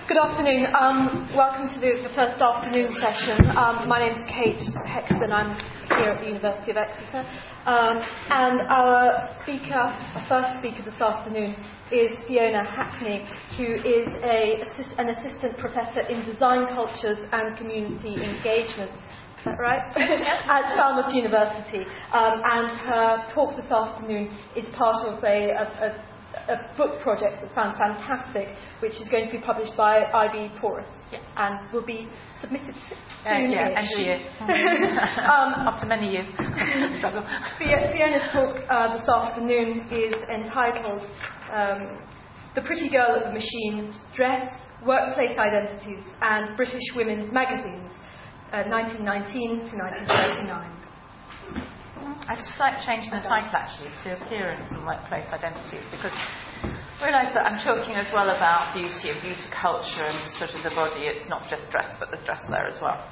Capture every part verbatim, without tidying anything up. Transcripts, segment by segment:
Good afternoon. Um, welcome to the, the first afternoon session. Um, my name is Kate Hexton. I'm here at the University of Exeter. Um, and our speaker, our first speaker this afternoon is Fiona Hackney, who is a, assist, an assistant professor in design cultures and community engagement. Is that right? At Falmouth University. Um, and her talk this afternoon is part of a, a, a a book project that sounds fantastic, which is going to be published by I B Taurus, yes, and will be submitted soon. Uh, yeah, end of the year. um, After many years of struggle. Fiona's talk uh, this afternoon is entitled um, The Pretty Girl at the Machine, Dress, Workplace Identities and British Women's Magazines, uh, nineteen nineteen to nineteen thirty-nine. I just like changing the title actually to Appearance and Workplace Identities, because I realise that I'm talking as well about beauty and beauty culture and sort of the body. It's not just dress, but there's dress there as well.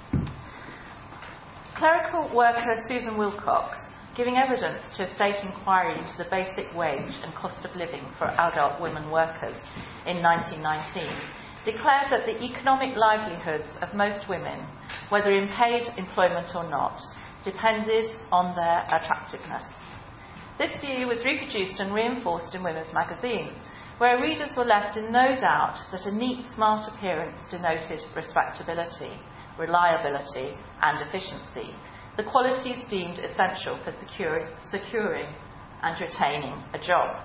Clerical worker Susan Wilcox, giving evidence to a state inquiry into the basic wage and cost of living for adult women workers in nineteen nineteen, declared that the economic livelihoods of most women, whether in paid employment or not, depended on their attractiveness. This view was reproduced and reinforced in women's magazines, where readers were left in no doubt that a neat, smart appearance denoted respectability, reliability, and efficiency, the qualities deemed essential for secure, securing and retaining a job.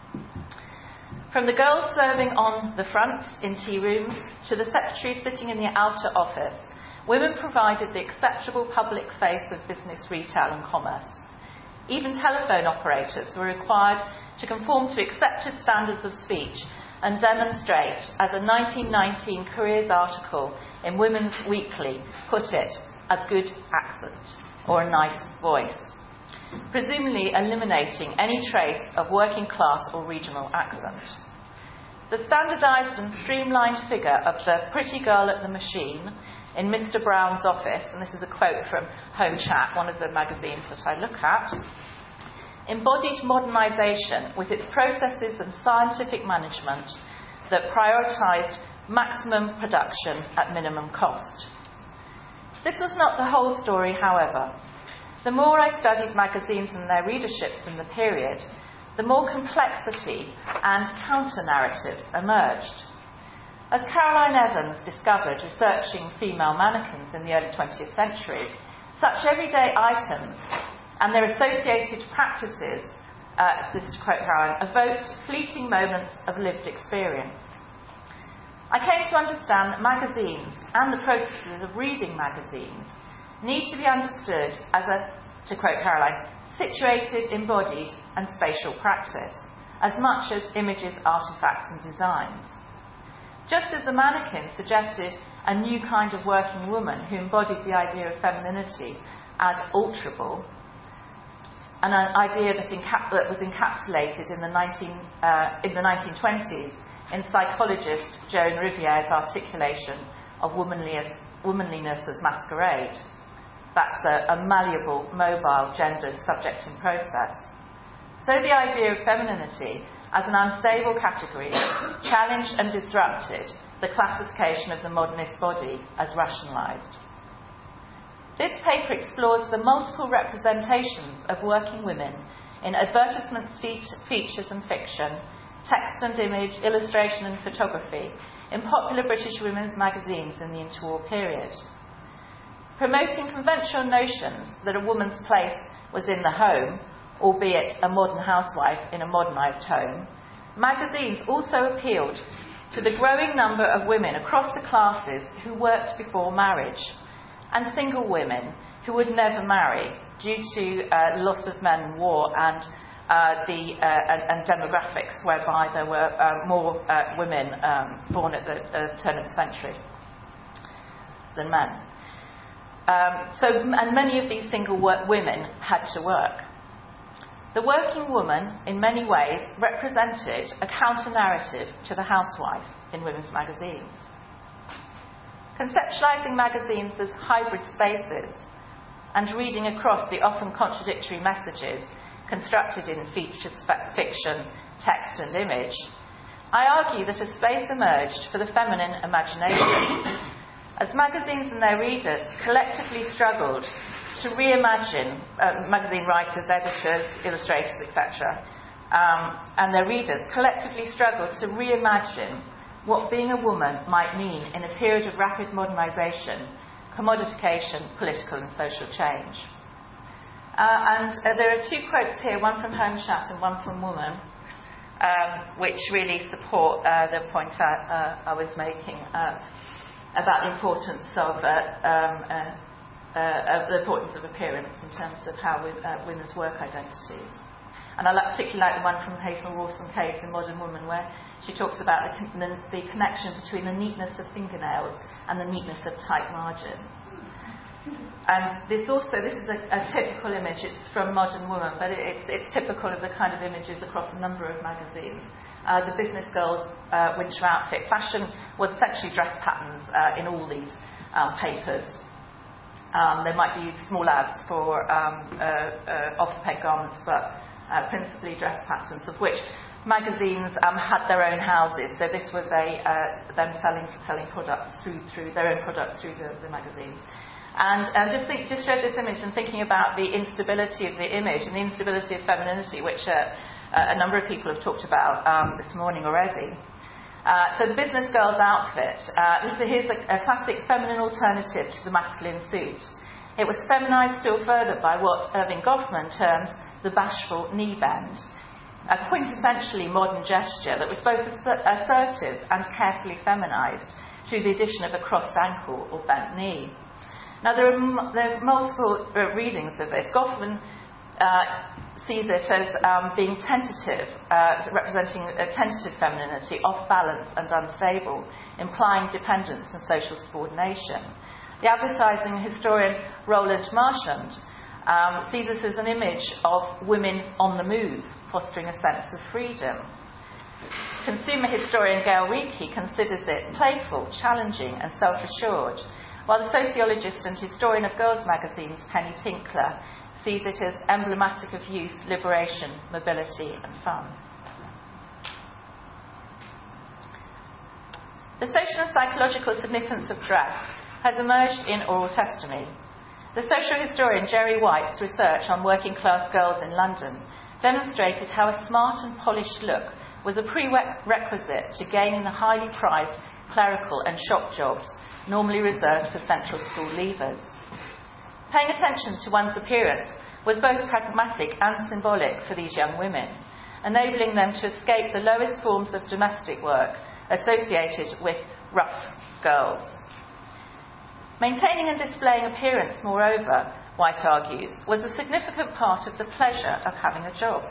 From the girls serving on the front in tea rooms to the secretary sitting in the outer office, women provided the acceptable public face of business, retail and commerce. Even telephone operators were required to conform to accepted standards of speech and demonstrate, as a nineteen nineteen careers article in Women's Weekly put it, a good accent or a nice voice, presumably eliminating any trace of working class or regional accent. The standardised and streamlined figure of the pretty girl at the machine in Mister Brown's office, and this is a quote from Home Chat, one of the magazines that I look at, embodied modernisation with its processes and scientific management that prioritised maximum production at minimum cost. This was not the whole story, however. The more I studied magazines and their readerships in the period, the more complexity and counter-narratives emerged. As Caroline Evans discovered researching female mannequins in the early twentieth century, such everyday items and their associated practices, uh, this is to quote Caroline, evoked fleeting moments of lived experience. I came to understand that magazines and the processes of reading magazines need to be understood as a, to quote Caroline, situated, embodied and spatial practice, as much as images, artefacts and designs. Just as the mannequin suggested a new kind of working woman who embodied the idea of femininity as alterable, and an idea that, encap- that was encapsulated in the, nineteen, uh, in the nineteen twenties in psychologist Joan Riviere's articulation of womanliness, womanliness as masquerade. That's a, a malleable, mobile, gendered subject in process. So the idea of femininity as an unstable category challenged and disrupted the classification of the modernist body as rationalised. This paper explores the multiple representations of working women in advertisements, features and fiction, text and image, illustration and photography in popular British women's magazines in the interwar period. Promoting conventional notions that a woman's place was in the home, albeit a modern housewife in a modernised home, magazines also appealed to the growing number of women across the classes who worked before marriage, and single women who would never marry due to uh, loss of men in war and uh, the uh, and, and demographics whereby there were uh, more uh, women um, born at the uh, turn of the century than men. Um, so, and many of these single work women had to work. The working woman, in many ways, represented a counter-narrative to the housewife in women's magazines. Conceptualising magazines as hybrid spaces and reading across the often contradictory messages constructed in features, fiction, text and image, I argue that a space emerged for the feminine imagination, as magazines and their readers collectively struggled to reimagine, uh, magazine writers, editors, illustrators, et cetera, um, and their readers collectively struggled to reimagine what being a woman might mean in a period of rapid modernisation, commodification, political and social change. Uh, and uh, there are two quotes here, one from Home Chat and one from Woman, um, which really support uh, the point I, uh, I was making uh, about the importance of uh, um, uh, uh, the importance of appearance in terms of how we, uh, women's work identities. And I like, particularly like the one from Hazel Rawson-Caves in Modern Woman, where she talks about the, con- the, the connection between the neatness of fingernails and the neatness of tight margins. And this also, this is a, a typical image. It's from Modern Woman, but it, it's, it's typical of the kind of images across a number of magazines. Uh, the Business Girls uh, winter outfit. Fashion was essentially dress patterns uh, in all these um, papers. Um, there might be small ads for um, uh, uh, off-the-peg garments, but uh, principally dress patterns, of which magazines um, had their own houses. So this was a uh, them selling selling products through through their own products through the, the magazines. And um, just think, just showed this image and thinking about the instability of the image and the instability of femininity, which uh, uh, a number of people have talked about um, this morning already. Uh, so the Business Girl's outfit, uh, this, here's a, a classic feminine alternative to the masculine suit. It was feminised still further by what Irving Goffman terms the bashful knee bend, a quintessentially modern gesture that was both ass- assertive and carefully feminised through the addition of a crossed ankle or bent knee. Now, there are, m- there are multiple uh, readings of this. Goffman uh, sees it as um, being tentative, uh, representing a tentative femininity, off balance and unstable, implying dependence and social subordination. The advertising historian Roland Marchand um, sees this as an image of women on the move, fostering a sense of freedom. Consumer historian Gail Reekie considers it playful, challenging and self-assured, while the sociologist and historian of girls' magazines Penny Tinkler sees it as emblematic of youth, liberation, mobility and fun. The social and psychological significance of dress has emerged in oral testimony. The social historian Jerry White's research on working class girls in London demonstrated how a smart and polished look was a prerequisite to gaining the highly prized clerical and shop jobs normally reserved for central school leavers. Paying attention to one's appearance was both pragmatic and symbolic for these young women, enabling them to escape the lowest forms of domestic work associated with rough girls. Maintaining and displaying appearance, moreover, White argues, was a significant part of the pleasure of having a job,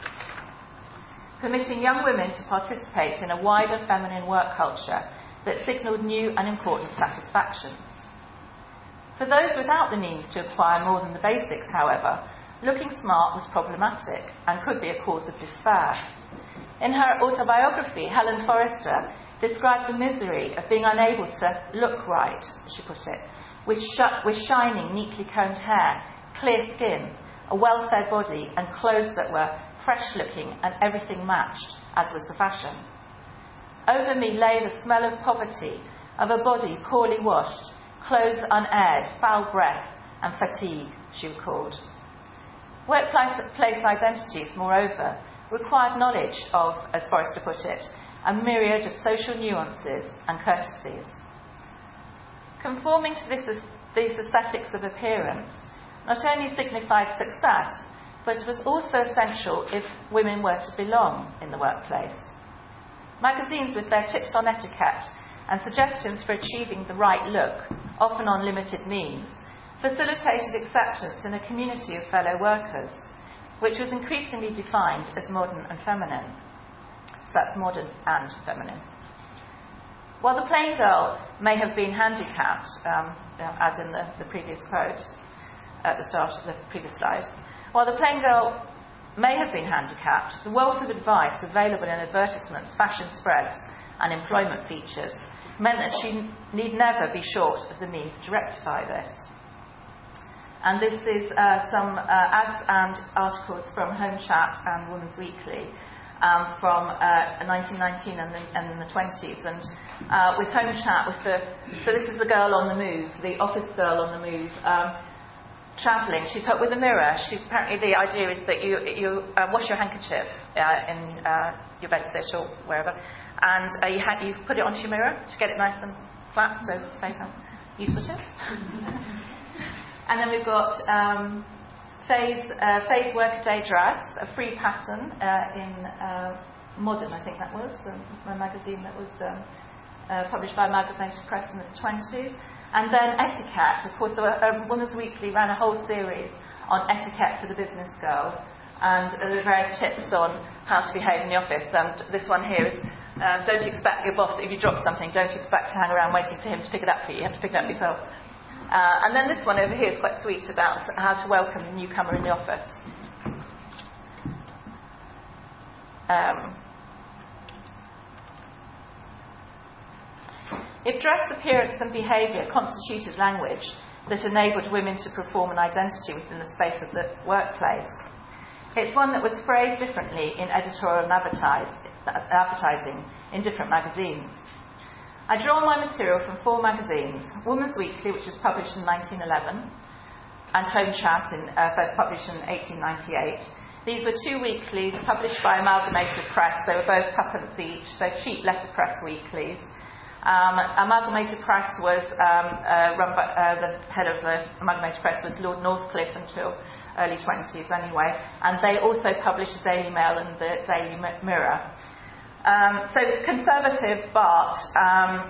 permitting young women to participate in a wider feminine work culture that signalled new and important satisfactions. For those without the means to acquire more than the basics, however, looking smart was problematic and could be a cause of despair. In her autobiography, Helen Forrester described the misery of being unable to look right, as she put it, with, sh- with shining, neatly combed hair, clear skin, a well-fed body, and clothes that were fresh-looking and everything matched, as was the fashion. Over me lay the smell of poverty, of a body poorly washed, clothes unaired, foul breath, and fatigue, she recalled. Workplace identities, moreover, required knowledge of, as Forrester put it, a myriad of social nuances and courtesies. Conforming to this, these aesthetics of appearance not only signified success, but it was also essential if women were to belong in the workplace. Magazines with their tips on etiquette and suggestions for achieving the right look, often on limited means, facilitated acceptance in a community of fellow workers, which was increasingly defined as modern and feminine. So that's modern and feminine. While the plain girl may have been handicapped, um, as in the, the previous quote at the start of the previous slide, while the plain girl may have been handicapped, the wealth of advice available in advertisements, fashion spreads, and employment features meant that she need never be short of the means to rectify this. And this is uh, some uh, ads and articles from Home Chat and Women's Weekly, um, from uh, nineteen nineteen and, the, and in the twenties. And uh, with Home Chat, with the so this is the girl on the move, the office girl on the move, um, travelling. She's with a mirror. She's apparently the idea is that you you uh, wash your handkerchief uh, in uh, your bedsit or wherever, and uh, you ha- you put it onto your mirror to get it nice and flat, so safer. Useful tip. And then we've got um, Faye's, uh, Faye's Workaday Dress, a free pattern uh, in uh, Modern, I think that was, um, a magazine that was um, uh, published by Amalgamated Press in the twenties. And then Etiquette. Of course, the uh, Women's Weekly ran a whole series on etiquette for the business girl, and uh, there are various tips on how to behave in the office. And this one here is, uh, don't expect your boss, if you drop something, don't expect to hang around waiting for him to pick it up for you. You have to pick it up yourself. Uh, and then this one over here is quite sweet about how to welcome the newcomer in the office. Um, if dress, appearance and behaviour constituted language that enabled women to perform an identity within the space of the workplace, it's one that was phrased differently in editorial and advertise, advertising in different magazines. I draw my material from four magazines: Woman's Weekly, which was published in nineteen eleven, and Home Chat, in, uh, first published in eighteen ninety-eight. These were two weeklies published by Amalgamated Press. They were both twopence each, so cheap letterpress weeklies. Um, Amalgamated Press was um, uh, run by uh, the head of the Amalgamated Press was Lord Northcliffe until early twenties anyway, and they also published the Daily Mail and the Daily Mirror. Um, so conservative, but um,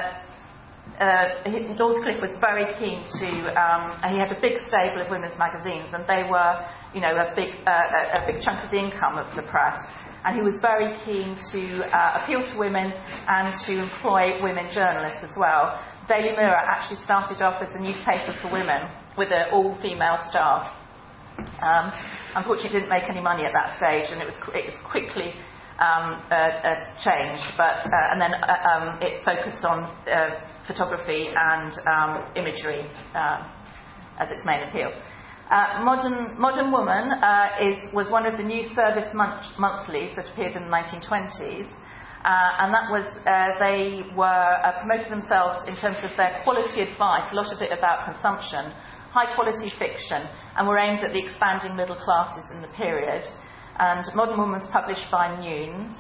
uh, uh, Northcliffe was very keen to, um, and he had a big stable of women's magazines, and they were, you know, a big, uh, a big chunk of the income of the press. And he was very keen to uh, appeal to women and to employ women journalists as well. Daily Mirror actually started off as a newspaper for women with an all-female staff. Um, unfortunately, it didn't make any money at that stage, and it was it was quickly Um, uh, uh, changed, but uh, and then uh, um, it focused on uh, photography and um, imagery uh, as its main appeal. Uh, Modern Modern Woman uh, is was one of the new service month- monthlies that appeared in the nineteen twenties, uh, and that was uh, they were uh, promoted themselves in terms of their quality advice, a lot of it about consumption, high quality fiction, and were aimed at the expanding middle classes in the period. And Modern Woman was published by Nunes,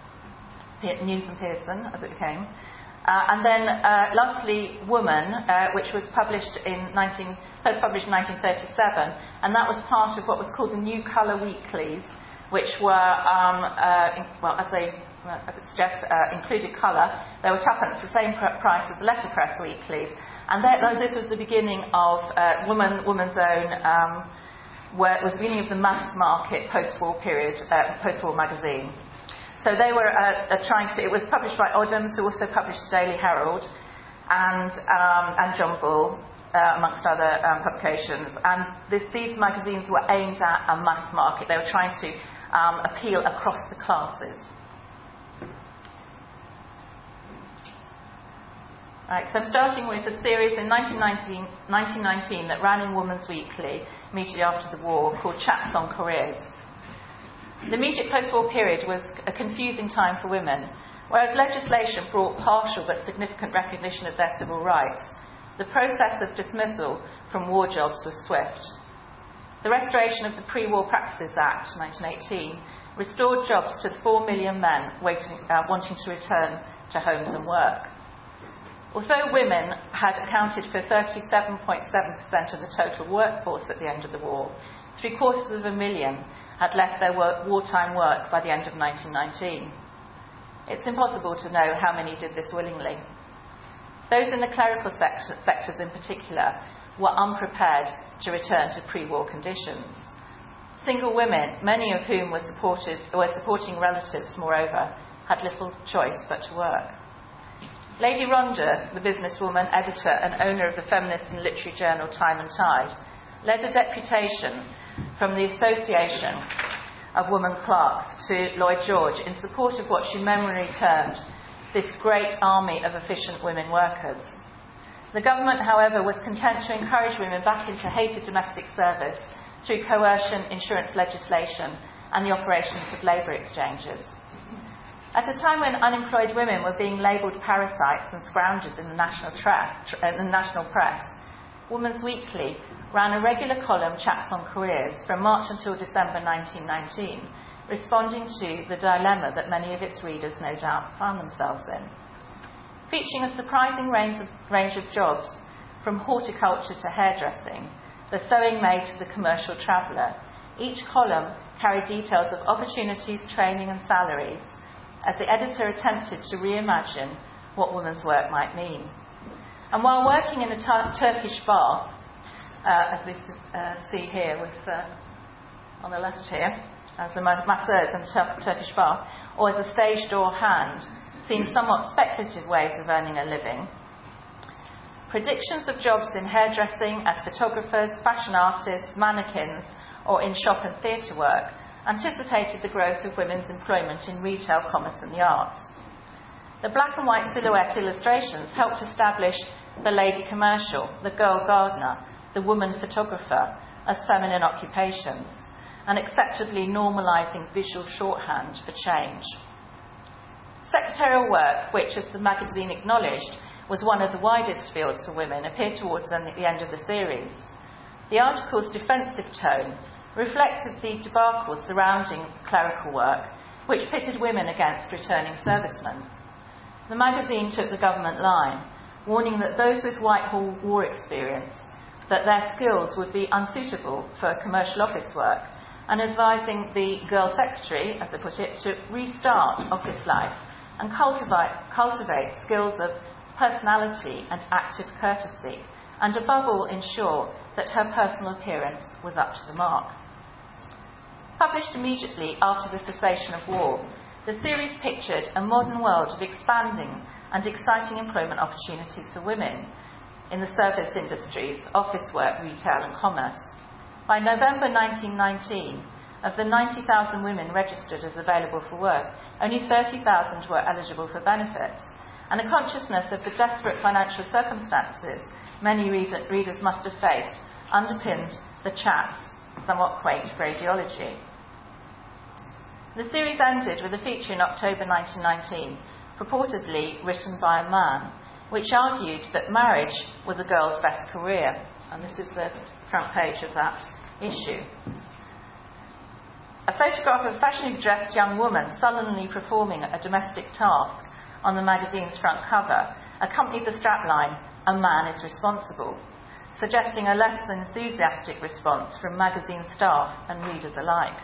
Nunes and Pearson, as it became. Uh, and then, uh, lastly, Woman, uh, which was published in nineteen, first published in nineteen thirty-seven, and that was part of what was called the New Colour Weeklies, which were, um, uh, in, well, as they as it suggests, uh, included colour. They were twopence, the same pr- price as the letterpress weeklies, and that, this was the beginning of uh, Woman, Woman's Own. Um, where it was the beginning of the mass market post-war period, uh, post-war magazine. So they were uh, uh, trying to, it was published by Odhams, who also published the Daily Herald, and um, and John Bull, uh, amongst other um, publications. And this, these magazines were aimed at a mass market. They were trying to um, appeal across the classes. Right, so I'm starting with a series in nineteen nineteen that ran in Woman's Weekly immediately after the war, called Chats on Careers. The immediate post-war period was a confusing time for women. Whereas legislation brought partial but significant recognition of their civil rights, the process of dismissal from war jobs was swift. The restoration of the Pre-War Practices Act, nineteen eighteen, restored jobs to the four million men waiting, uh, wanting to return to homes and work. Although women had accounted for thirty-seven point seven percent of the total workforce at the end of the war, three quarters of a million had left their work, wartime work by the end of nineteen nineteen. It's impossible to know how many did this willingly. Those in the clerical sect- sectors in particular were unprepared to return to pre-war conditions. Single women, many of whom were, supported, were supporting relatives, moreover, had little choice but to work. Lady Rhonda, the businesswoman, editor and owner of the feminist and literary journal Time and Tide, led a deputation from the Association of Women Clerks to Lloyd George in support of what she memorably termed this great army of efficient women workers. The government, however, was content to encourage women back into hated domestic service through coercion, insurance legislation and the operations of labour exchanges. At a time when unemployed women were being labelled parasites and scroungers in the national, tra- tra- in the national press, Woman's Weekly ran a regular column, Chats on Careers, from March until December nineteen nineteen, responding to the dilemma that many of its readers no doubt found themselves in. Featuring a surprising range of, range of jobs, from horticulture to hairdressing, the sewing maid to the commercial traveller, each column carried details of opportunities, training and salaries, as the editor attempted to reimagine what women's work might mean. And while working in a t- Turkish bath, uh, as we uh, see here with uh, on the left here, as a masseuse in a tur- Turkish bath, or as a stage door hand, seemed somewhat speculative ways of earning a living. Predictions of jobs in hairdressing, as photographers, fashion artists, mannequins, or in shop and theatre work anticipated the growth of women's employment in retail, commerce and the arts. The black and white silhouette illustrations helped establish the lady commercial, the girl gardener, the woman photographer as feminine occupations, and acceptably normalising visual shorthand for change. Secretarial work, which, as the magazine acknowledged, was one of the widest fields for women, appeared towards the end of the series. The article's defensive tone reflected the debacle surrounding clerical work, which pitted women against returning servicemen. The magazine took the government line, warning that those with Whitehall war experience, that their skills would be unsuitable for commercial office work, and advising the girl secretary, as they put it, to restart office life and cultivate, cultivate skills of personality and active courtesy, and above all ensure that her personal appearance was up to the mark. Published immediately after the cessation of war, the series pictured a modern world of expanding and exciting employment opportunities for women in the service industries, office work, retail and commerce. By November nineteen nineteen, of the ninety thousand women registered as available for work, only thirty thousand were eligible for benefits, and a consciousness of the desperate financial circumstances many reader- readers must have faced underpinned the Chats' somewhat quaint phraseology. The series ended with a feature in October nineteen nineteen, purportedly written by a man, which argued that marriage was a girl's best career, and this is the front page of that issue. A photograph of a fashionably dressed young woman sullenly performing a domestic task on the magazine's front cover accompanied the strapline, "A man is responsible," suggesting a less than enthusiastic response from magazine staff and readers alike.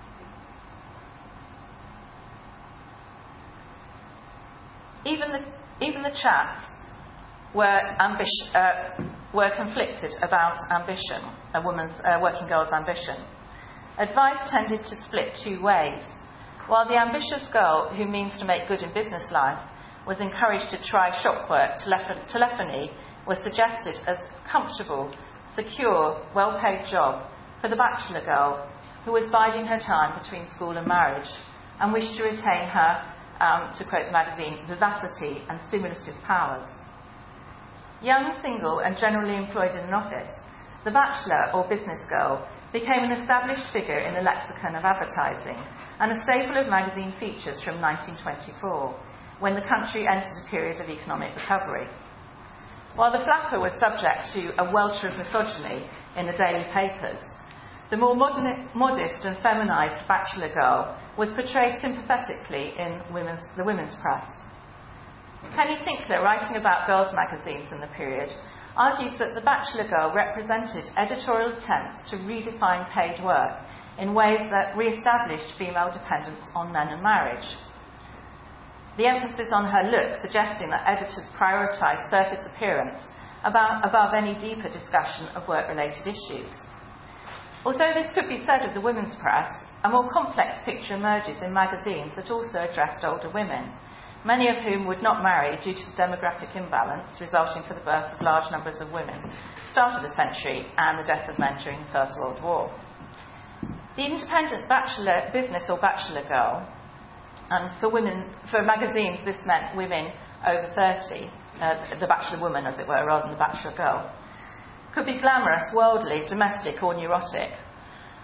Even the, even the Chats were, ambition, uh, were conflicted about ambition, a woman's, uh, working girl's ambition. Advice tended to split two ways. While the ambitious girl who means to make good in business life was encouraged to try shop work, telef- telephony was suggested as a comfortable, secure, well-paid job for the bachelor girl who was biding her time between school and marriage and wished to retain her, um, to quote the magazine, vivacity and stimulative powers. Young, single and generally employed in an office, the bachelor or business girl became an established figure in the lexicon of advertising and a staple of magazine features from nineteen twenty-four, when the country entered a period of economic recovery. While the flapper was subject to a welter of misogyny in the daily papers, the more modern, modest and feminised bachelor girl was portrayed sympathetically in women's, the women's press. Penny Tinkler, writing about girls' magazines in the period, argues that the bachelor girl represented editorial attempts to redefine paid work in ways that re-established female dependence on men and marriage. The emphasis on her look suggesting that editors prioritised surface appearance about, above any deeper discussion of work-related issues. Although this could be said of the women's press, a more complex picture emerges in magazines that also addressed older women, many of whom would not marry due to the demographic imbalance resulting from the birth of large numbers of women at the start of the century and the death of men during the First World War. The independent bachelor business or bachelor girl, and for women, for magazines this meant women over thirty, uh, the bachelor woman as it were, rather than the bachelor girl, could be glamorous, worldly, domestic or neurotic.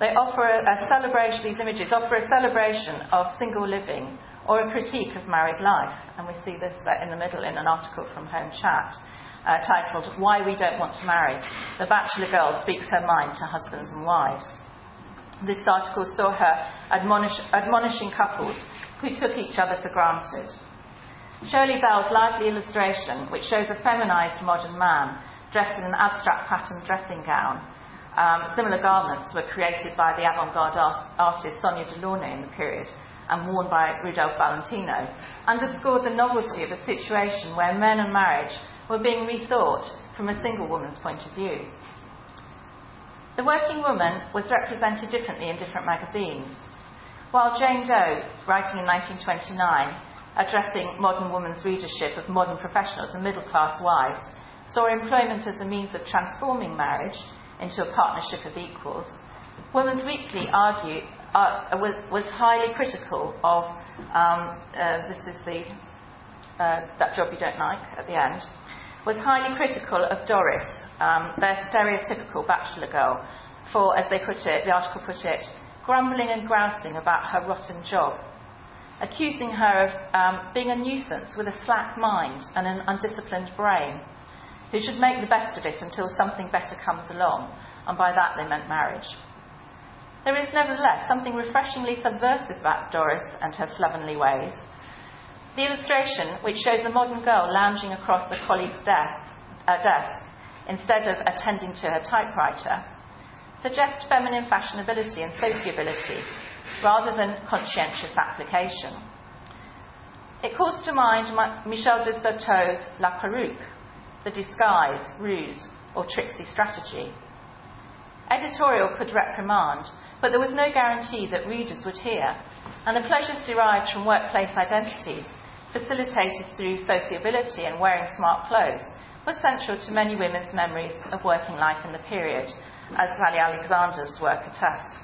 They offer a, a celebration, these images offer a celebration of single living or a critique of married life. And we see this uh, in the middle in an article from Home Chat uh, titled, Why We Don't Want to Marry. The Bachelor Girl Speaks Her Mind to Husbands and Wives. This article saw her admonish, admonishing couples who took each other for granted. Shirley Bell's lively illustration, which shows a feminised modern man dressed in an abstract patterned dressing gown. Um, similar garments were created by the avant-garde art- artist Sonia Delaunay in the period and worn by Rudolph Valentino, underscored the novelty of a situation where men and marriage were being rethought from a single woman's point of view. The working woman was represented differently in different magazines. While Jane Doe, writing in nineteen twenty-nine, addressing modern woman's readership of modern professionals and middle-class wives, saw employment as a means of transforming marriage into a partnership of equals, Women's Weekly argued, uh, was, was highly critical of, um, uh, this is the, uh, that job you don't like at the end, was highly critical of Doris, um, their stereotypical bachelor girl, for, as they put it, the article put it, grumbling and grousing about her rotten job, accusing her of um, being a nuisance with a slack mind and an undisciplined brain, who should make the best of it until something better comes along, and by that they meant marriage. There is nevertheless something refreshingly subversive about Doris and her slovenly ways. The illustration, which shows a modern girl lounging across a colleague's desk, uh, desk instead of attending to her typewriter, suggests feminine fashionability and sociability rather than conscientious application. It calls to mind Michel de Certeau's La Perruque, the disguise, ruse, or tricksy strategy. Editorial could reprimand, but there was no guarantee that readers would hear, and the pleasures derived from workplace identity, facilitated through sociability and wearing smart clothes, were central to many women's memories of working life in the period, as Sally Alexander's work attests.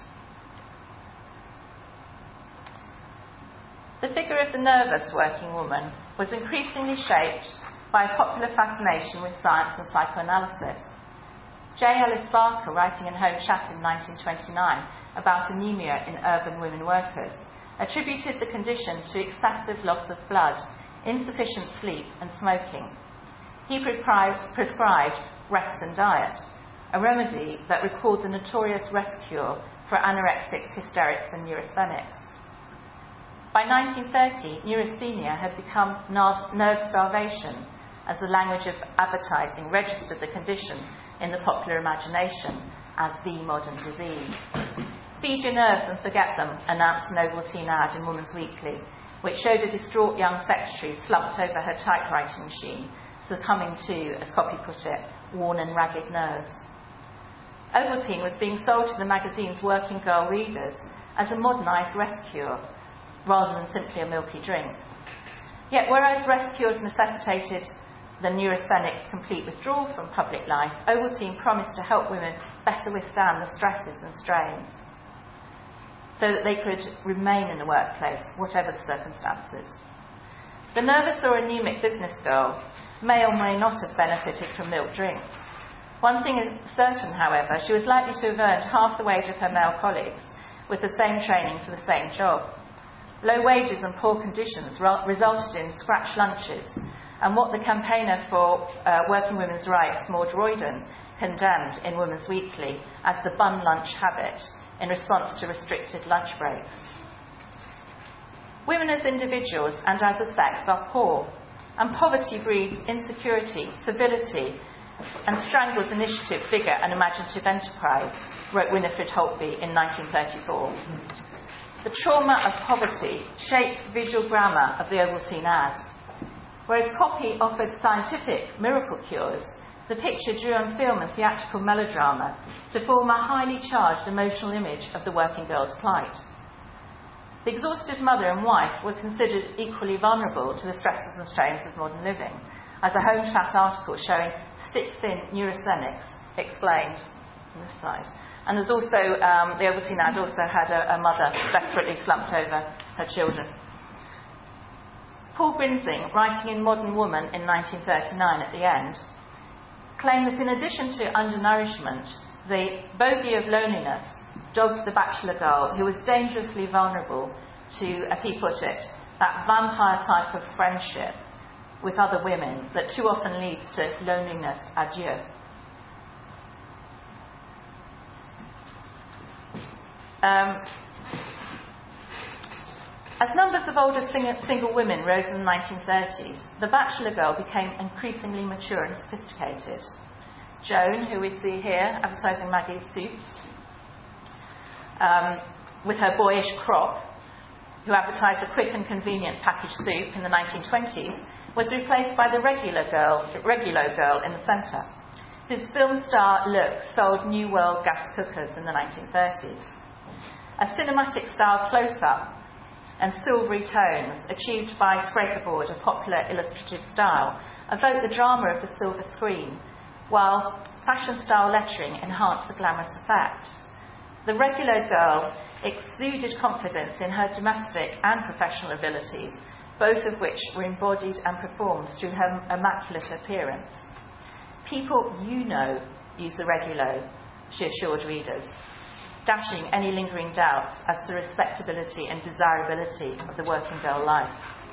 The figure of the nervous working woman was increasingly shaped by a popular fascination with science and psychoanalysis. J. Ellis Barker, writing in Home Chat in nineteen twenty-nine about anemia in urban women workers, attributed the condition to excessive loss of blood, insufficient sleep and smoking. He prescribed, prescribed rest and diet, a remedy that recalled the notorious rest cure for anorexics, hysterics and neurasthenics. By nineteen thirty, neurasthenia had become nerve starvation, as the language of advertising registered the condition in the popular imagination as the modern disease. Feed your nerves and forget them, announced an Ovaltine ad in Woman's Weekly, which showed a distraught young secretary slumped over her typewriting machine, succumbing to, as Copy put it, worn and ragged nerves. Ovaltine was being sold to the magazine's working girl readers as a modernised rest cure, rather than simply a milky drink. Yet whereas rest cures necessitated the neurasthenics' complete withdrawal from public life, Ovaltine promised to help women better withstand the stresses and strains so that they could remain in the workplace, whatever the circumstances. The nervous or anemic business girl may or may not have benefited from milk drinks. One thing is certain, however, she was likely to have earned half the wage of her male colleagues with the same training for the same job. Low wages and poor conditions resulted in scratch lunches, and what the campaigner for uh, working women's rights, Maud Royden, condemned in Women's Weekly as the bun lunch habit in response to restricted lunch breaks. Women as individuals and as a sex are poor, and poverty breeds insecurity, civility, and strangles initiative, vigour and imaginative enterprise, wrote Winifred Holtby in nineteen thirty-four. The trauma of poverty shaped the visual grammar of the Ovaltine ad. Whereas Copy offered scientific miracle cures, the picture drew on film and theatrical melodrama to form a highly charged emotional image of the working girl's plight. The exhausted mother and wife were considered equally vulnerable to the stresses and strains of modern living, as a Home Chat article showing stick-thin neurasthenics explained on this side. And there's also, um, the Ovaltine ad also had a, a mother desperately slumped over her children. Paul Brinsing, writing in Modern Woman in nineteen thirty-nine at the end, claimed that in addition to undernourishment, the bogey of loneliness dogged the bachelor girl who was dangerously vulnerable to, as he put it, that vampire type of friendship with other women that too often leads to loneliness adieu. Um, as numbers of older sing- single women rose in the nineteen thirties, the bachelor girl became increasingly mature and sophisticated. Joan, who we see here advertising Maggie's soups, um, with her boyish crop, who advertised a quick and convenient packaged soup in the nineteen twenties, was replaced by the regular girl, regular girl in the centre, whose film star look sold New World gas cookers in the nineteen thirties. A cinematic style close-up and silvery tones achieved by scraperboard, a popular illustrative style, evoke the drama of the silver screen, while fashion-style lettering enhanced the glamorous effect. The regular girl exuded confidence in her domestic and professional abilities, both of which were embodied and performed through her immaculate appearance. People you know use the regulo, she assured readers, dashing any lingering doubts as to the respectability and desirability of the working girl life.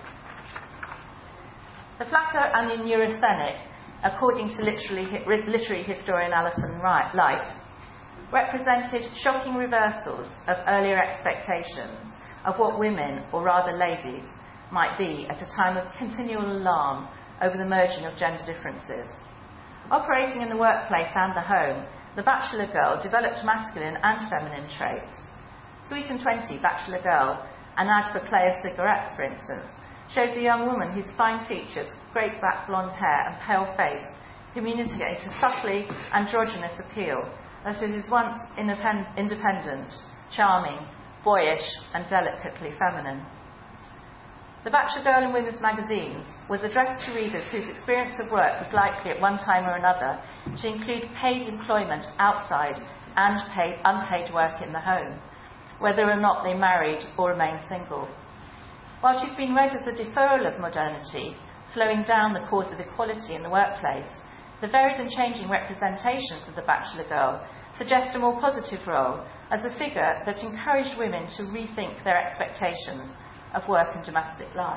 The Flacker and the Neurasthenic, according to literary, literary historian Alison Light, represented shocking reversals of earlier expectations of what women, or rather ladies, might be at a time of continual alarm over the merging of gender differences. Operating in the workplace and the home, the bachelor girl developed masculine and feminine traits. Sweet and Twenty, Bachelor Girl, an ad for Player cigarettes, for instance, shows a young woman whose fine features, great black blonde hair and pale face communicate a subtly androgynous appeal that it is once independ- independent, charming, boyish and delicately feminine. The Bachelor Girl in women's magazines was addressed to readers whose experience of work was likely at one time or another to include paid employment outside and paid, unpaid work in the home, whether or not they married or remained single. While she's been read as a deferral of modernity, slowing down the cause of equality in the workplace, the varied and changing representations of the Bachelor Girl suggest a more positive role as a figure that encouraged women to rethink their expectations of work and domestic life.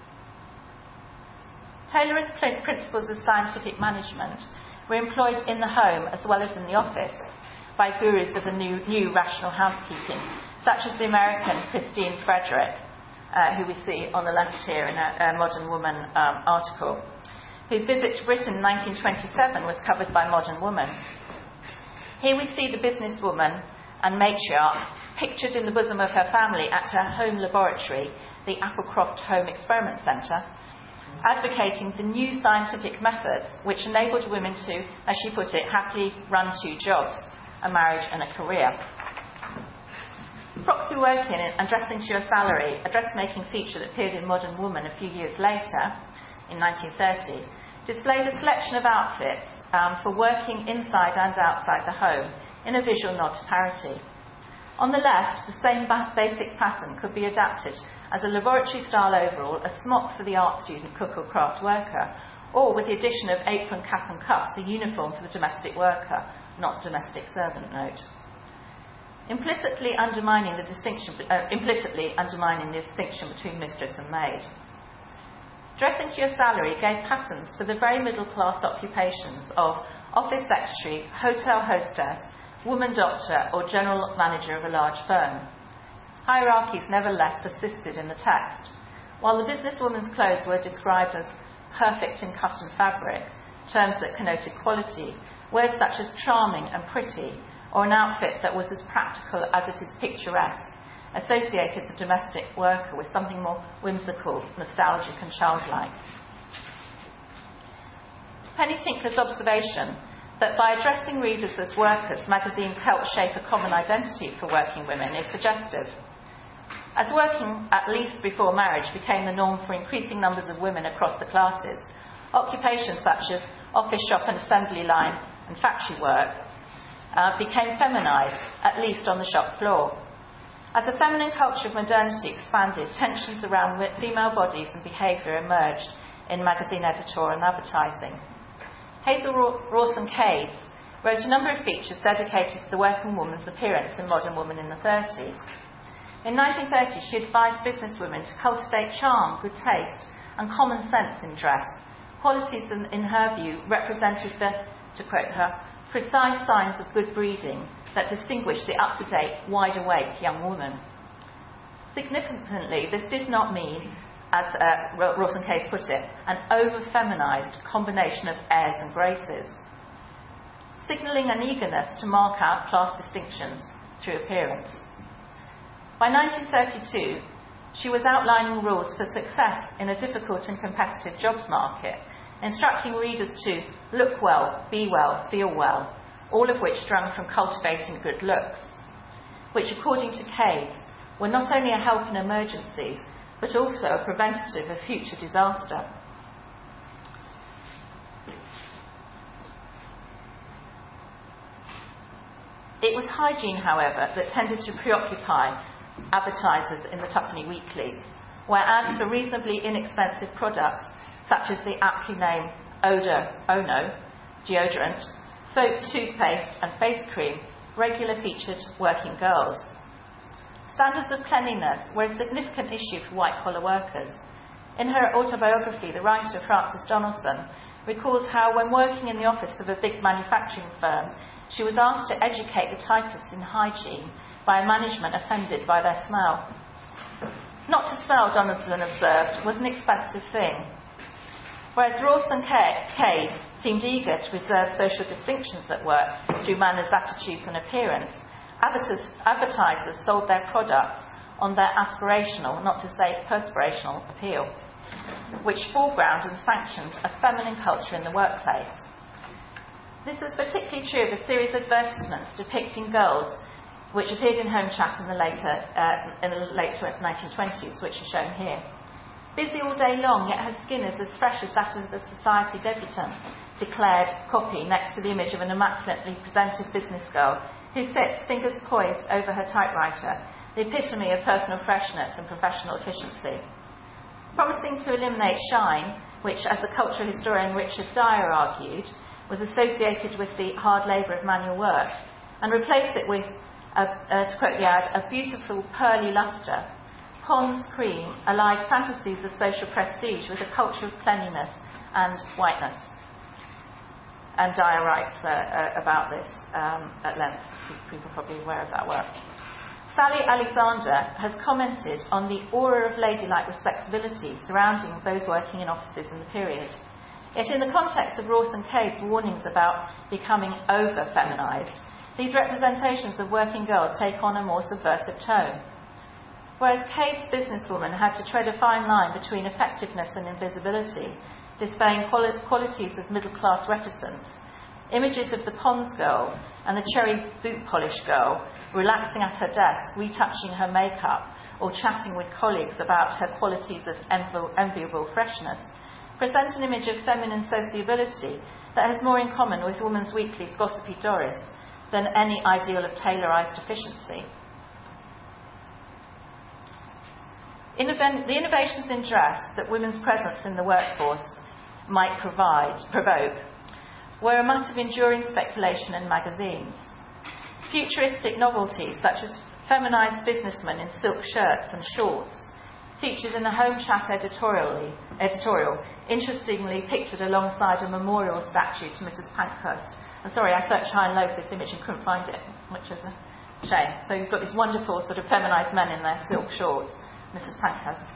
Taylorist principles of scientific management were employed in the home as well as in the office by gurus of the new, new rational housekeeping, such as the American Christine Frederick, uh, who we see on the left here in a, a Modern Woman um, article, whose visit to Britain in nineteen twenty-seven was covered by Modern Woman. Here we see the businesswoman and matriarch pictured in the bosom of her family at her home laboratory, the Applecroft Home Experiment Centre, advocating the new scientific methods which enabled women to, as she put it, happily run two jobs, a marriage and a career. Frocks We Work In and Dressing to Your Salary, a dressmaking feature that appeared in Modern Woman a few years later, in nineteen thirty, displayed a selection of outfits um, for working inside and outside the home in a visual nod to parity. On the left, the same basic pattern could be adapted as a laboratory-style overall, a smock for the art student, cook or craft worker, or with the addition of apron, cap and cuffs, a uniform for the domestic worker, not domestic servant note. Implicitly undermining the distinction, uh, implicitly undermining the distinction between mistress and maid. Dressing to Your Salary gave patterns for the very middle-class occupations of office secretary, hotel hostess, woman doctor or general manager of a large firm. Hierarchies nevertheless persisted in the text. While the businesswoman's clothes were described as perfect in cut and fabric, terms that connoted quality, words such as charming and pretty, or an outfit that was as practical as it is picturesque, associated the domestic worker with something more whimsical, nostalgic and childlike. Penny Tinkler's observation that by addressing readers as workers, magazines help shape a common identity for working women is suggestive. As working, at least before marriage, became the norm for increasing numbers of women across the classes, occupations such as office shop and assembly line and factory work uh, became feminised, at least on the shop floor. As the feminine culture of modernity expanded, tensions around female bodies and behaviour emerged in magazine editorial and advertising. Hazel Rawson Cades wrote a number of features dedicated to the working woman's appearance in Modern Woman in the thirties. In nineteen thirty, she advised businesswomen to cultivate charm, good taste, and common sense in dress, qualities in, in her view represented the, to quote her, precise signs of good breeding that distinguish the up-to-date, wide-awake young woman. Significantly, this did not mean, as uh, Rawson Case put it, an over-feminised combination of airs and graces, signalling an eagerness to mark out class distinctions through appearance. By nineteen thirty-two, she was outlining rules for success in a difficult and competitive jobs market, instructing readers to look well, be well, feel well, all of which sprung from cultivating good looks, which, according to Cades, were not only a help in emergencies, but also a preventative of future disaster. It was hygiene, however, that tended to preoccupy advertisers in the twopenny weeklies, where ads for reasonably inexpensive products, such as the aptly named Odo, Ono deodorant, soap, toothpaste and face cream, regularly featured working girls. Standards of cleanliness were a significant issue for white-collar workers. In her autobiography, the writer Frances Donaldson recalls how, when working in the office of a big manufacturing firm, she was asked to educate the typists in hygiene by a management offended by their smell. Not to smell, Donaldson observed, was an expensive thing. Whereas Rawson Case seemed eager to preserve social distinctions at work through manners, attitudes and appearance, advertisers sold their products on their aspirational, not to say perspirational, appeal, which foregrounded and sanctioned a feminine culture in the workplace. This was particularly true of a series of advertisements depicting girls which appeared in Home Chat in the later uh, in the late nineteen twenties, which are shown here. Busy all day long, yet her skin is as fresh as that of a society debutante, declared copy next to the image of an immaculately presented business girl who sits, fingers poised, over her typewriter, the epitome of personal freshness and professional efficiency. Promising to eliminate shine, which, as the cultural historian Richard Dyer argued, was associated with the hard labour of manual work, and replaced it with, a, uh, to quote the ad, a beautiful pearly lustre, Pond's cream allied fantasies of social prestige with a culture of cleanliness and whiteness. And Dyer writes uh, uh, about this um, at length. People are probably aware of that work. Sally Alexander has commented on the aura of ladylike respectability surrounding those working in offices in the period. Yet in the context of Rawson Case's warnings about becoming over-feminised, these representations of working girls take on a more subversive tone. Whereas Case's businesswoman had to tread a fine line between effectiveness and invisibility, displaying quali- qualities of middle-class reticence, images of the Pond's girl and the cherry boot polish girl relaxing at her desk, retouching her makeup, or chatting with colleagues about her qualities of envi- enviable freshness, present an image of feminine sociability that has more in common with Woman's Weekly's gossipy Doris than any ideal of tailorized efficiency. Innoven- the innovations in dress that women's presence in the workforce might provide, provoke were a matter of enduring speculation in magazines. Futuristic novelties such as feminized businessmen in silk shirts and shorts, featured in the Home Chat editorial, editorial interestingly pictured alongside a memorial statue to Missus Pankhurst. I'm sorry, I searched high and low for this image and couldn't find it, which is a shame. So you've got these wonderful sort of feminized men in their silk shorts, Missus Pankhurst.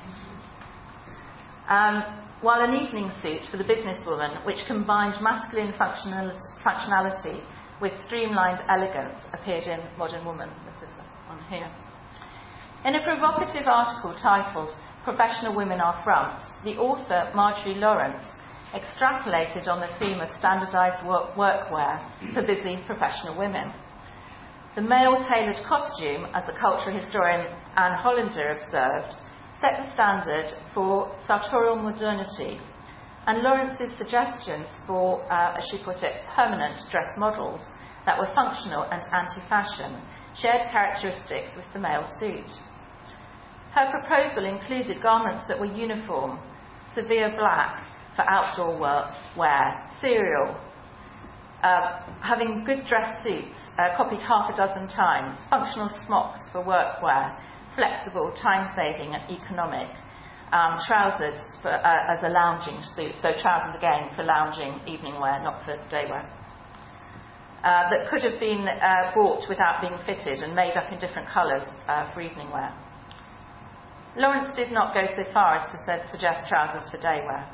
Um, while an evening suit for the businesswoman, which combined masculine functional, functionality with streamlined elegance, appeared in Modern Woman. This is on here. In a provocative article titled Professional Women Are Fronts, the author, Marjorie Lawrence, extrapolated on the theme of standardised work- workwear for busy professional women. The male-tailored costume, as the cultural historian Anne Hollander observed, set the standard for sartorial modernity, and Lawrence's suggestions for, uh, as she put it, permanent dress models that were functional and anti-fashion shared characteristics with the male suit. Her proposal included garments that were uniform, severe black for outdoor work, wear, serial, Uh, having good dress suits, uh, copied half a dozen times, functional smocks for workwear, flexible, time-saving and economic, um, trousers for, uh, as a lounging suit, so trousers again for lounging, evening wear, not for day wear, uh, that could have been uh, bought without being fitted and made up in different colours uh, for evening wear. Lawrence did not go so far as to suggest trousers for day wear.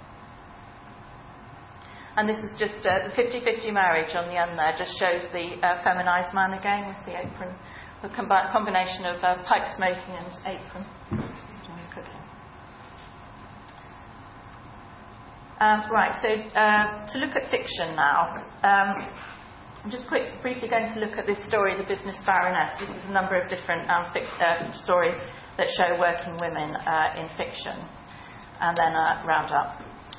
And this is just uh, the fifty-fifty marriage on the end there, just shows the uh, feminised man again with the apron, the combi- combination of uh, pipe smoking and apron. Um, right, so uh, to look at fiction now. Um, I'm just quick, briefly going to look at this story, The Business Baroness. This is a number of different um, fic- uh, stories that show working women uh, in fiction. And then uh, round up.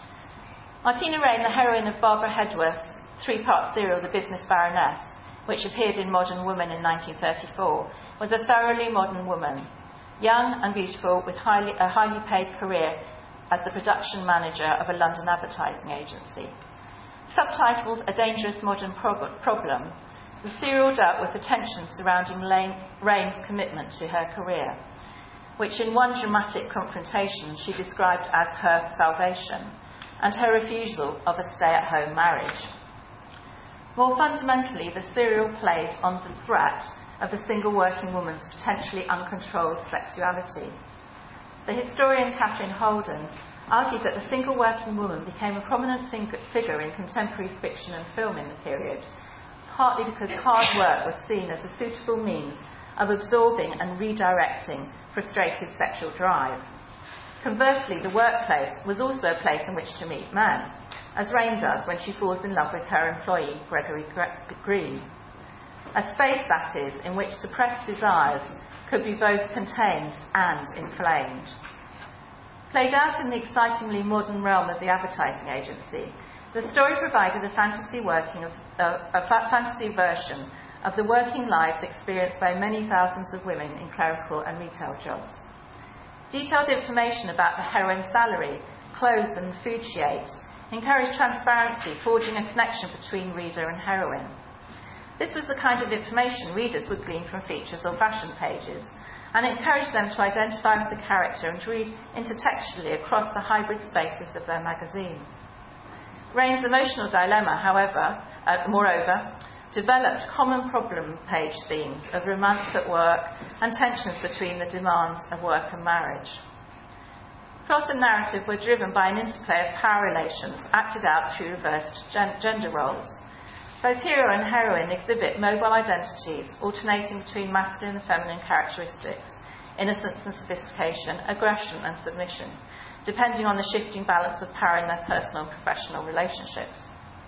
Martina Raine, the heroine of Barbara Hedworth's three-part serial The Business Baroness, which appeared in Modern Woman in nineteen thirty-four, was a thoroughly modern woman, young and beautiful, with highly, a highly paid career as the production manager of a London advertising agency. Subtitled A Dangerous Modern Prob- Problem, the serial dealt with the tensions surrounding Lane, Raine's commitment to her career, which in one dramatic confrontation she described as her salvation, and her refusal of a stay-at-home marriage. More fundamentally, the serial played on the threat of the single working woman's potentially uncontrolled sexuality. The historian Catherine Holden argued that the single working woman became a prominent figure in contemporary fiction and film in the period, partly because hard work was seen as a suitable means of absorbing and redirecting frustrated sexual drive. Conversely, the workplace was also a place in which to meet men, as Raine does when she falls in love with her employee, Gregory Green. A space, that is, in which suppressed desires could be both contained and inflamed. Played out in the excitingly modern realm of the advertising agency, the story provided a fantasy working of uh, a fantasy version of the working lives experienced by many thousands of women in clerical and retail jobs. Detailed information about the heroine's salary, clothes and food she ate encouraged transparency, forging a connection between reader and heroine. This was the kind of information readers would glean from features or fashion pages, and encouraged them to identify with the character and read intertextually across the hybrid spaces of their magazines. Raine's emotional dilemma, however, uh, moreover, developed common problem page themes of romance at work and tensions between the demands of work and marriage. Plot and narrative were driven by an interplay of power relations acted out through reversed gen- gender roles. Both hero and heroine exhibit mobile identities alternating between masculine and feminine characteristics, innocence and sophistication, aggression and submission, depending on the shifting balance of power in their personal and professional relationships.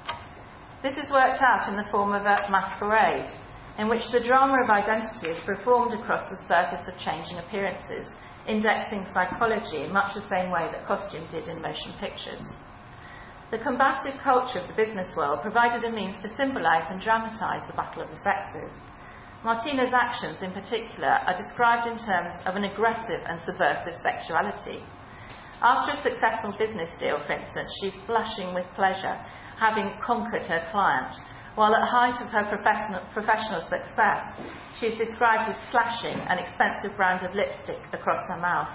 This is worked out in the form of a masquerade, in which the drama of identity is performed across the surface of changing appearances, indexing psychology in much the same way that costume did in motion pictures. The combative culture of the business world provided a means to symbolise and dramatise the battle of the sexes. Martina's actions, in particular, are described in terms of an aggressive and subversive sexuality. After a successful business deal, for instance, she's blushing with pleasure, having conquered her client, while at the height of her professional, professional success, she is described as slashing an expensive brand of lipstick across her mouth.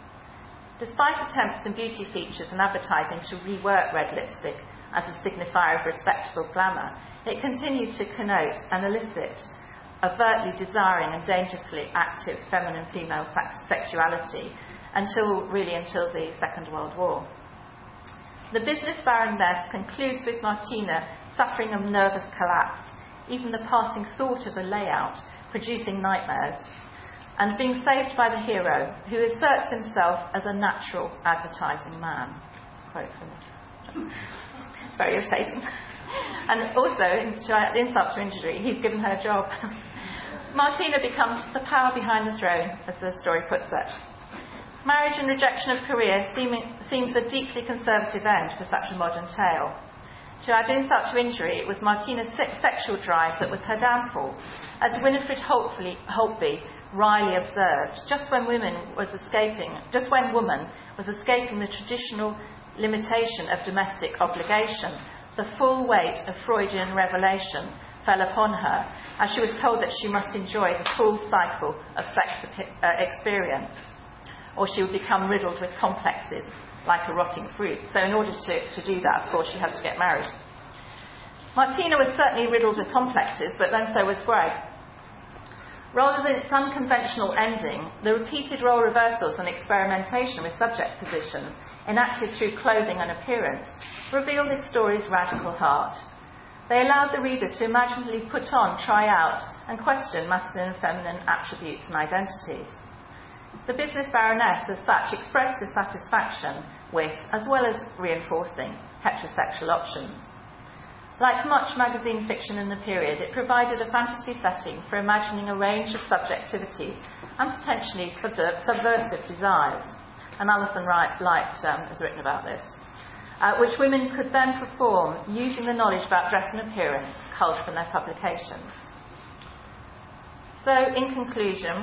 Despite attempts in beauty features and advertising to rework red lipstick as a signifier of respectable glamour, it continued to connote and elicit overtly desiring and dangerously active feminine female sex- sexuality until, really until the Second World War. The Business Baroness concludes with Martina suffering a nervous collapse, even the passing thought of a layout producing nightmares, and being saved by the hero, who asserts himself as a natural advertising man. Quote from it. It's very irritating. And also, insult to injury, he's given her a job. Martina becomes the power behind the throne, as the story puts it. Marriage and rejection of career seeming, seems a deeply conservative end for such a modern tale. To add insult to injury, it was Martina's sexual drive that was her downfall, as Winifred Holtby wryly observed, just when women was escaping, just when woman was escaping the traditional limitation of domestic obligation, the full weight of Freudian revelation fell upon her, as she was told that she must enjoy the full cycle of sex uh, experience, or she would become riddled with complexes like a rotting fruit. So in order to, to do that, of course, she had to get married. Martina was certainly riddled with complexes, but then so was Greg. Rather than its unconventional ending, the repeated role reversals and experimentation with subject positions enacted through clothing and appearance reveal this story's radical heart. They allowed the reader to imaginatively put on, try out, and question masculine and feminine attributes and identities. The business baroness, as such, expressed dissatisfaction with, as well as reinforcing, heterosexual options. Like much magazine fiction in the period, it provided a fantasy setting for imagining a range of subjectivities and potentially subversive desires. And Alison Wright Light um, has written about this. Uh, which women could then perform using the knowledge about dress and appearance culled from their publications. So, in conclusion,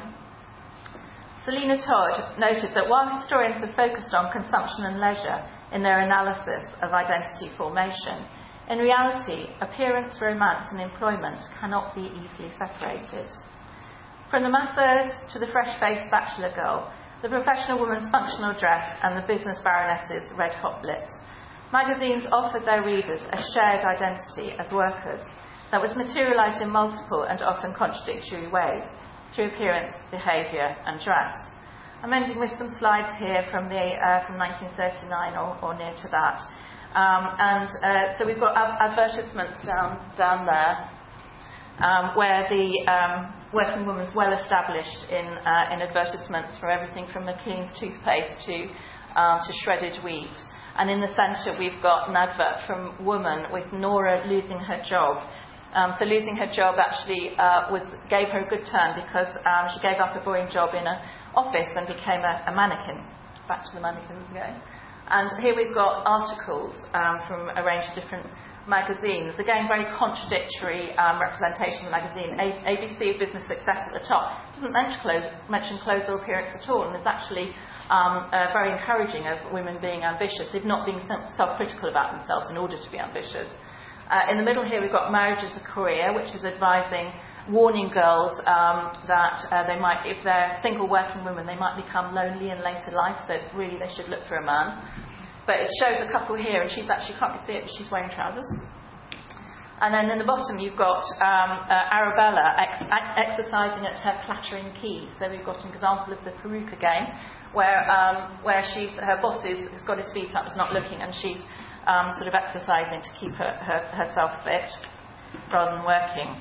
Selina Todd noted that while historians have focused on consumption and leisure in their analysis of identity formation, in reality, appearance, romance and employment cannot be easily separated. From the masseuse to the fresh-faced bachelor girl, the professional woman's functional dress and the business baroness's red-hot lips, magazines offered their readers a shared identity as workers that was materialised in multiple and often contradictory ways through appearance, behaviour and dress. I'm ending with some slides here from the uh, from nineteen thirty-nine or, or near to that. Um, and uh, so we've got ad- advertisements down, down there um, where the um, working woman's well established in, uh, in advertisements for everything from McLean's toothpaste to, um, to shredded wheat. And in the centre, we've got an advert from Woman with Nora losing her job. Um, so losing her job actually uh, was gave her a good turn because um, she gave up a boring job in an office and became a, a mannequin. Back to the mannequins again. And here we've got articles um, from a range of different magazines. Again, very contradictory um, representation of the magazine. A- ABC Business Success at the top doesn't mention clothes, mention clothes or appearance at all, and is actually um, uh, very encouraging of women being ambitious, if not being self-critical about themselves in order to be ambitious. Uh, in the middle here, we've got Marriage as a Career, which is advising, warning girls um, that uh, they might, if they're single working women, they might become lonely in later life, so really they should look for a man. But it shows a couple here, and she's actually, can't see it, but she's wearing trousers. And then in the bottom, you've got um, uh, Arabella ex- exercising at her clattering keys. So we've got an example of the Peruka game, where um, where she's her boss is, has got his feet up, is not looking, and she's um, sort of exercising to keep her, her, herself fit rather than working.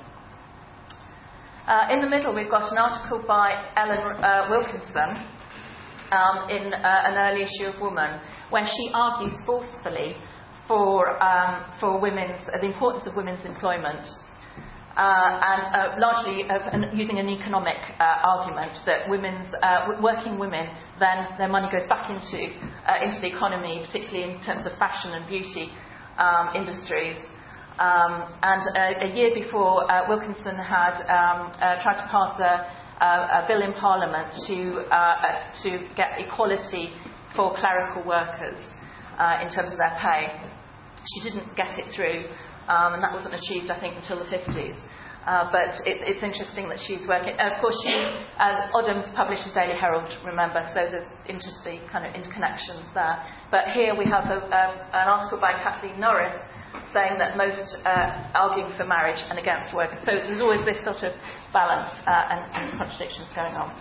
Uh, in the middle, we've got an article by Ellen uh, Wilkinson um, in uh, an early issue of Woman, where she argues forcefully for um, for women's uh, the importance of women's employment, uh, and uh, largely uh, an, using an economic uh, argument that women's uh, w- working women, then their money goes back into uh, into the economy, particularly in terms of fashion and beauty um, industries. Um, and uh, a year before, uh, Wilkinson had um, uh, tried to pass a, a, a bill in Parliament to uh, uh, to get equality for clerical workers uh, in terms of their pay. She didn't get it through, um, and that wasn't achieved, I think, until the fifties. Uh, but it, it's interesting that she's working. Uh, of course, she uh, Oddham's published the Daily Herald, remember, so there's interesting kind of interconnections there. But here we have a, a, an article by Kathleen Norris saying that most uh, arguing for marriage and against work. So there's always this sort of balance uh, and, and contradictions going on.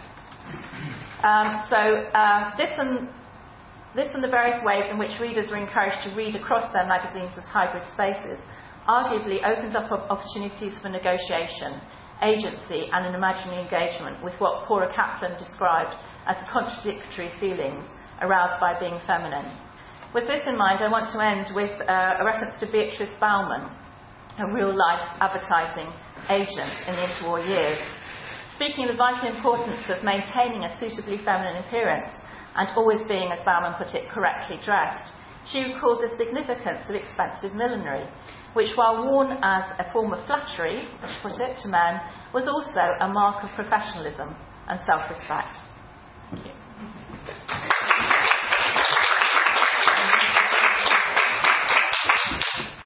Um, so uh, this and this and the various ways in which readers are encouraged to read across their magazines as hybrid spaces arguably opened up opportunities for negotiation, agency and an imaginary engagement with what Cora Kaplan described as the contradictory feelings aroused by being feminine. With this in mind, I want to end with uh, a reference to Beatrice Bauman, a real-life advertising agent in the interwar years. Speaking of the vital importance of maintaining a suitably feminine appearance and always being, as Bauman put it, correctly dressed, she recalled the significance of expensive millinery, which, while worn as a form of flattery, as she put it, to men, was also a mark of professionalism and self-respect. Thank you.